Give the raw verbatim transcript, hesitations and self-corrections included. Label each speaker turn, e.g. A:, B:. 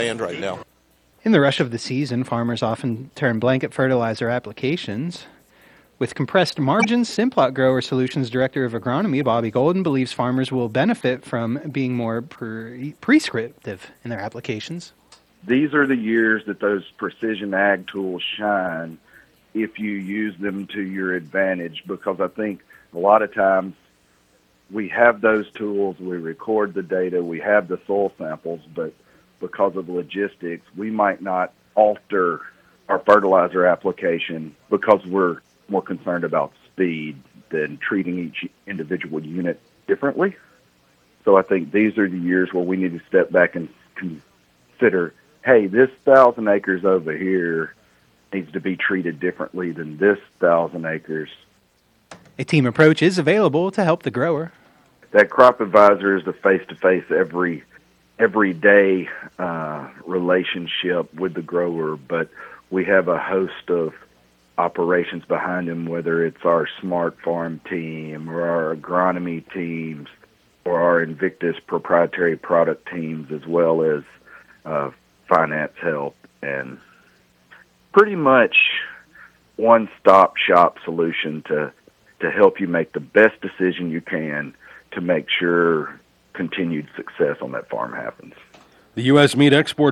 A: land right now.
B: In the rush of the season, farmers often turn blanket fertilizer applications. With compressed margins, Simplot Grower Solutions Director of Agronomy, Bobby Golden, believes farmers will benefit from being more pre- prescriptive in their applications.
C: These are the years that those precision ag tools shine if you use them to your advantage, because I think a lot of times we have those tools, we record the data, we have the soil samples, but because of logistics, we might not alter our fertilizer application because we're more concerned about speed than treating each individual unit differently. So I think these are the years where we need to step back and consider, hey, this thousand acres over here needs to be treated differently than this thousand acres.
B: A team approach is available to help the grower.
C: That crop advisor is the face-to-face every every day uh, relationship with the grower, but we have a host of operations behind him, whether it's our Smart Farm team or our agronomy teams or our Invictus proprietary product teams, as well as uh, finance help, and pretty much one-stop shop solution to, to help you make the best decision you can to make sure continued success on that farm happens.
D: The U S Meat Export